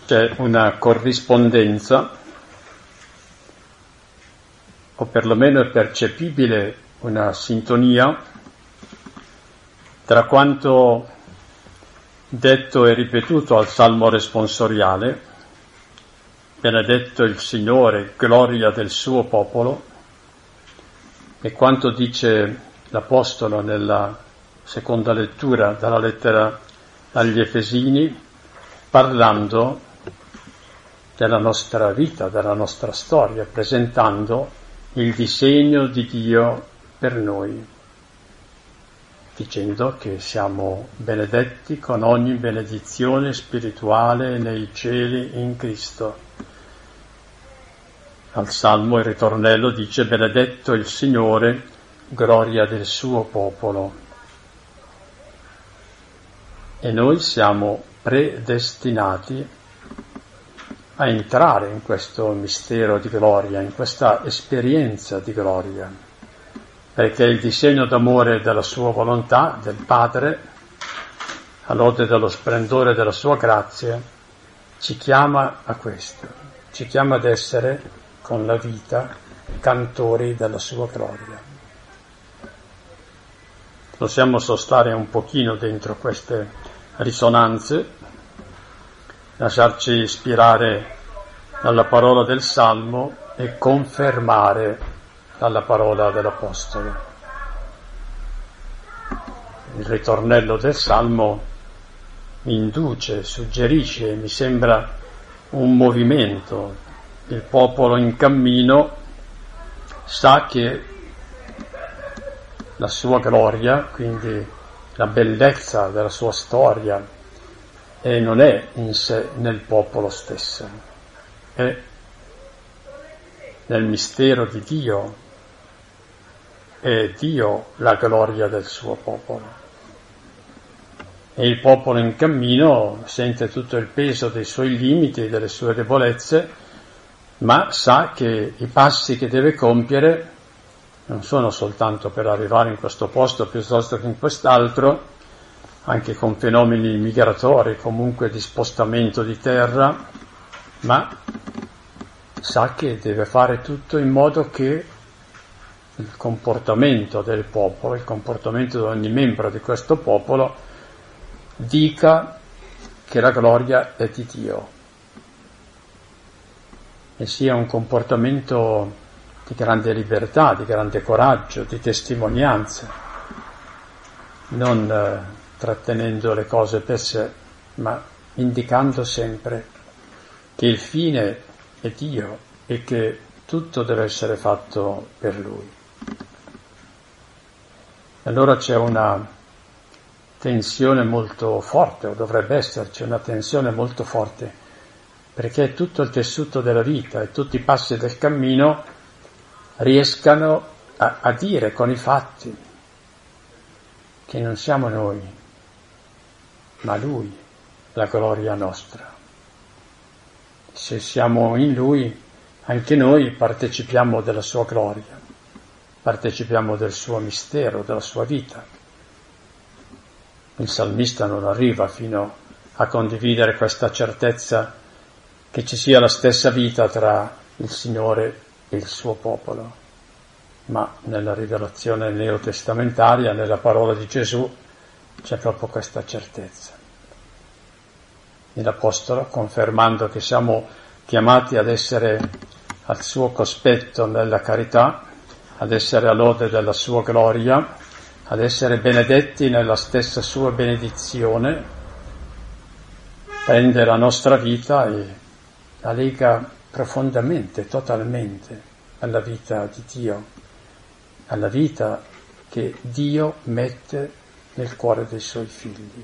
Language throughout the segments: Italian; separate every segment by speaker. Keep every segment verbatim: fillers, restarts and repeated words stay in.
Speaker 1: c'è una corrispondenza, o perlomeno è percepibile una sintonia tra quanto detto e ripetuto al Salmo responsoriale, benedetto il Signore, gloria del suo popolo, e quanto dice l'Apostolo nella seconda lettura dalla lettera agli Efesini, parlando della nostra vita, della nostra storia, presentando il disegno di Dio per noi, dicendo che siamo benedetti con ogni benedizione spirituale nei cieli in Cristo. Al Salmo il ritornello dice: benedetto il Signore, gloria del suo popolo. E noi siamo predestinati a entrare in questo mistero di gloria, in questa esperienza di gloria, perché il disegno d'amore della sua volontà, del Padre, all'ode dello splendore della sua grazia, ci chiama a questo, ci chiama ad essere con la vita cantori della sua gloria. Possiamo sostare un pochino dentro queste risonanze, lasciarci ispirare dalla parola del Salmo e confermare dalla parola dell'Apostolo. Il ritornello del Salmo mi induce, suggerisce, mi sembra un movimento. Il popolo in cammino sa che la sua gloria, quindi la bellezza della sua storia, e non è in sé nel popolo stesso, è nel mistero di Dio, è Dio la gloria del suo popolo. E il popolo in cammino sente tutto il peso dei suoi limiti, delle sue debolezze, ma sa che i passi che deve compiere non sono soltanto per arrivare in questo posto piuttosto che in quest'altro, anche con fenomeni migratori, comunque di spostamento di terra, ma sa che deve fare tutto in modo che il comportamento del popolo, il comportamento di ogni membro di questo popolo, dica che la gloria è di Dio e sia un comportamento di grande libertà, di grande coraggio, di testimonianza, non eh, trattenendo le cose per sé, ma indicando sempre che il fine è Dio e che tutto deve essere fatto per Lui. Allora c'è una tensione molto forte, o dovrebbe esserci una tensione molto forte, perché tutto il tessuto della vita e tutti i passi del cammino riescano a, a dire con i fatti che non siamo noi, ma Lui, la gloria nostra. Se siamo in Lui, anche noi partecipiamo della sua gloria, partecipiamo del suo mistero, della sua vita. Il salmista non arriva fino a condividere questa certezza che ci sia la stessa vita tra il Signore e il suo popolo, ma nella rivelazione neotestamentaria, nella parola di Gesù, c'è proprio questa certezza. E l'Apostolo, confermando che siamo chiamati ad essere al suo cospetto nella carità, ad essere all'ode della sua gloria, ad essere benedetti nella stessa sua benedizione, prende la nostra vita e la lega profondamente, totalmente alla vita di Dio, alla vita che Dio mette nel cuore dei suoi figli.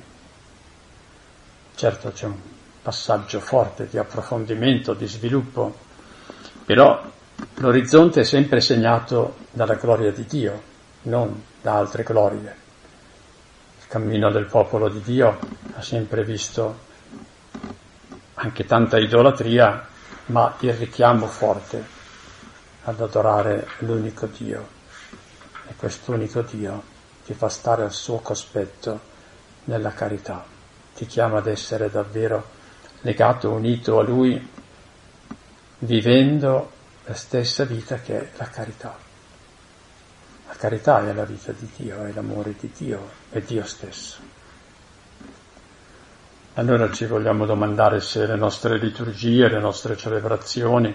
Speaker 1: Certo c'è un passaggio forte di approfondimento, di sviluppo, però l'orizzonte è sempre segnato dalla gloria di Dio, non da altre glorie. Il cammino del popolo di Dio ha sempre visto anche tanta idolatria, ma il richiamo forte ad adorare l'unico Dio. E quest'unico Dio ti fa stare al suo cospetto nella carità, ti chiama ad essere davvero legato, unito a Lui, vivendo la stessa vita che è la carità. La carità è la vita di Dio, è l'amore di Dio, è Dio stesso. Allora ci vogliamo domandare se le nostre liturgie, le nostre celebrazioni,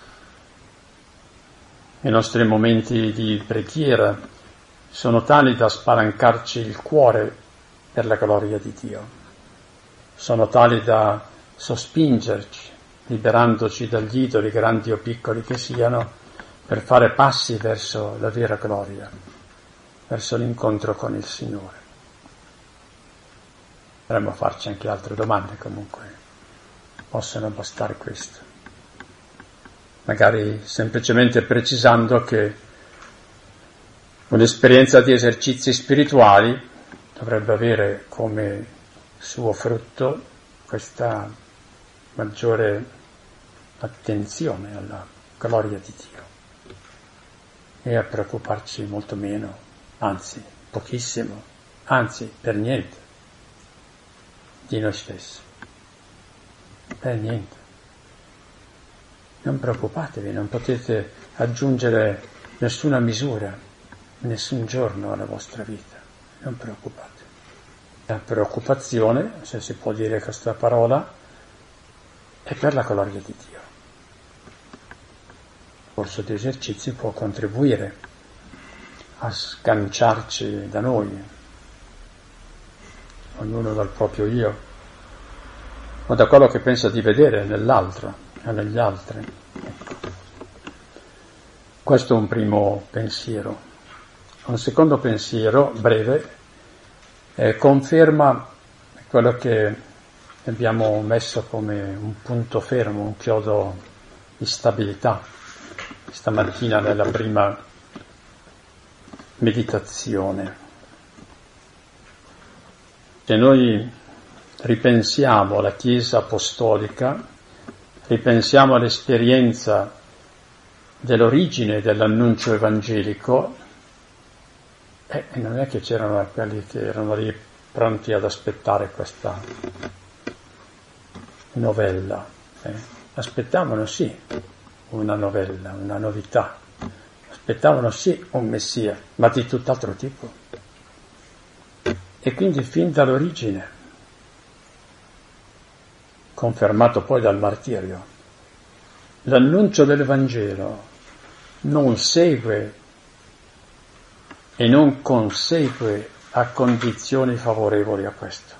Speaker 1: i nostri momenti di preghiera sono tali da spalancarci il cuore per la gloria di Dio, sono tali da sospingerci, liberandoci dagli idoli, grandi o piccoli che siano, per fare passi verso la vera gloria, verso l'incontro con il Signore. Dovremmo farci anche altre domande, comunque possono bastare queste. Magari semplicemente precisando che un'esperienza di esercizi spirituali dovrebbe avere come suo frutto questa maggiore attenzione alla gloria di Dio e a preoccuparci molto meno, anzi pochissimo, anzi per niente, di noi stessi. Per niente. Non preoccupatevi, non potete aggiungere nessuna misura, nessun giorno alla vostra vita. Non preoccupate. La preoccupazione, se si può dire questa parola, è per la gloria di Dio. Il corso di esercizi può contribuire a sganciarci da noi, ognuno dal proprio io, o da quello che pensa di vedere nell'altro e negli altri. Ecco. Questo è un primo pensiero. Un secondo pensiero, breve, eh, conferma quello che abbiamo messo come un punto fermo, un chiodo di stabilità stamattina nella prima meditazione. Se noi ripensiamo alla Chiesa apostolica, ripensiamo all'esperienza dell'origine dell'annuncio evangelico, eh, non è che c'erano quelli che erano lì pronti ad aspettare questa novella. Eh. Aspettavano sì una novella, una novità, aspettavano sì un Messia, ma di tutt'altro tipo. E quindi fin dall'origine, confermato poi dal martirio, l'annuncio del Vangelo non segue e non consegue a condizioni favorevoli a questo,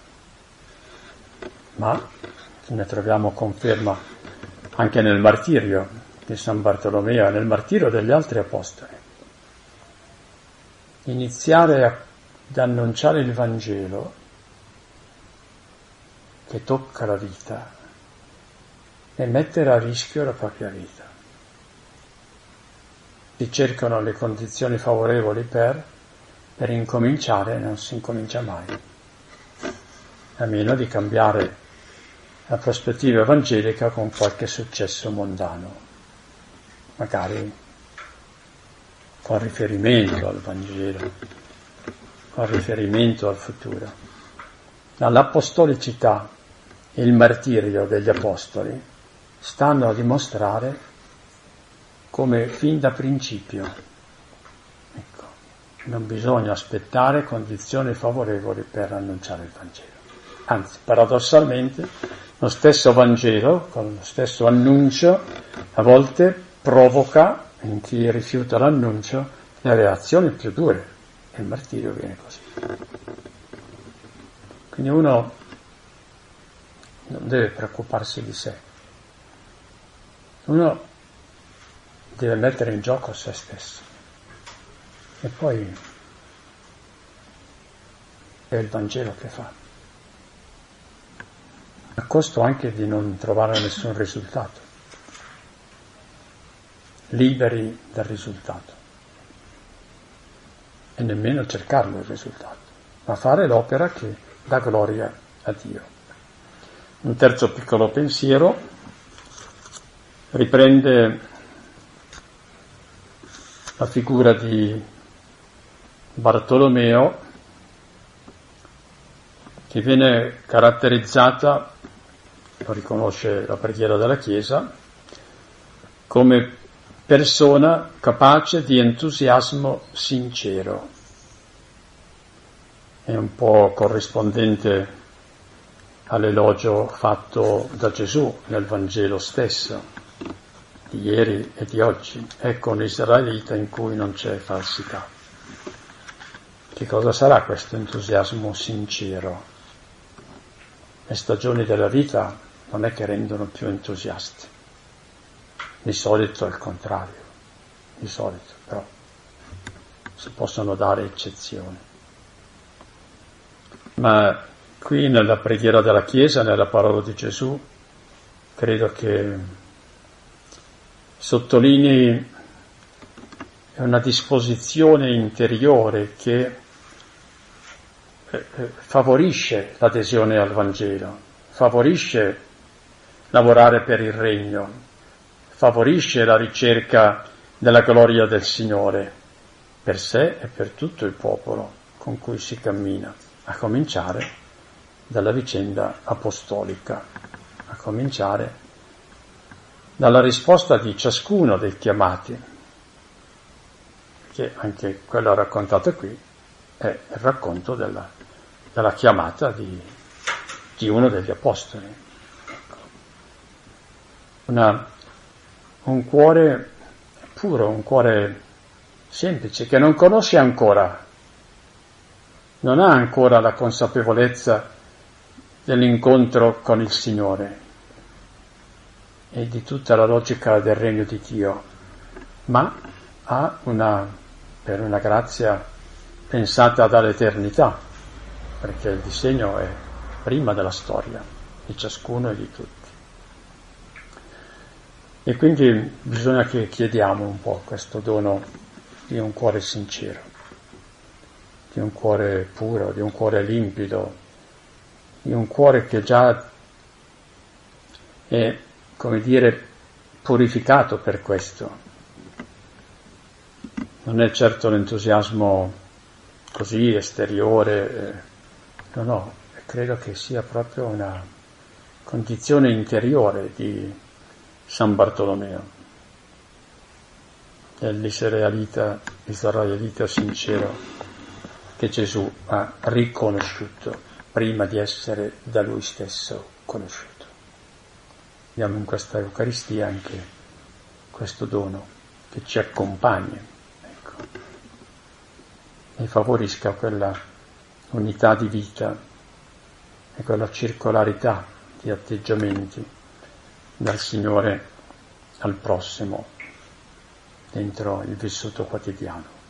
Speaker 1: ma ne troviamo conferma anche nel martirio di San Bartolomeo e nel martirio degli altri apostoli. Iniziare a, ad annunciare il Vangelo che tocca la vita e mettere a rischio la propria vita. Si cercano le condizioni favorevoli per, per incominciare, non si incomincia mai, a meno di cambiare la prospettiva evangelica con qualche successo mondano, magari con riferimento al Vangelo, con riferimento al futuro. L'apostolicità e il martirio degli apostoli stanno a dimostrare come fin da principio, ecco, non bisogna aspettare condizioni favorevoli per annunciare il Vangelo. Anzi, paradossalmente, lo stesso Vangelo, con lo stesso annuncio, a volte provoca in chi rifiuta l'annuncio le reazioni più dure, e il martirio viene così. Quindi uno non deve preoccuparsi di sé, uno deve mettere in gioco se stesso e poi è il Vangelo che fa, a costo anche di non trovare nessun risultato, liberi dal risultato e nemmeno cercarlo il risultato, ma fare l'opera che dà gloria a Dio. Un terzo piccolo pensiero riprende la figura di lo riconosce la preghiera della Chiesa, come persona capace di entusiasmo sincero. È un po' corrispondente all'elogio fatto da Gesù nel Vangelo stesso, di ieri e di oggi. Ecco un israelita in cui non c'è falsità. Che cosa sarà questo entusiasmo sincero? Le stagioni della vita non è che rendono più entusiasti. Di solito è il contrario, di solito, però si possono dare eccezioni. Ma qui nella preghiera della Chiesa, nella parola di Gesù, credo che sottolinei una disposizione interiore che favorisce l'adesione al Vangelo, favorisce lavorare per il regno, favorisce la ricerca della gloria del Signore per sé e per tutto il popolo con cui si cammina, a cominciare dalla vicenda apostolica, a cominciare dalla risposta di ciascuno dei chiamati, che anche quello raccontato qui è il racconto della, della chiamata di, di uno degli apostoli. Ecco. Una un cuore puro, un cuore semplice, che non conosce ancora, non ha ancora la consapevolezza dell'incontro con il Signore e di tutta la logica del regno di Dio, ma ha una, per una grazia pensata dall'eternità, perché il disegno è prima della storia di ciascuno e di tutti. E quindi bisogna che chiediamo un po' questo dono di un cuore sincero, di un cuore puro, di un cuore limpido, di un cuore che già è, come dire, purificato per questo. Non è certo l'entusiasmo così esteriore, no, no, credo che sia proprio una condizione interiore di San Bartolomeo, è l'israelita, l'israelita sincero che Gesù ha riconosciuto prima di essere da lui stesso conosciuto. Abbiamo in questa Eucaristia anche questo dono che ci accompagna, ecco, e favorisca quella unità di vita e quella circolarità di atteggiamenti dal Signore al prossimo dentro il vissuto quotidiano.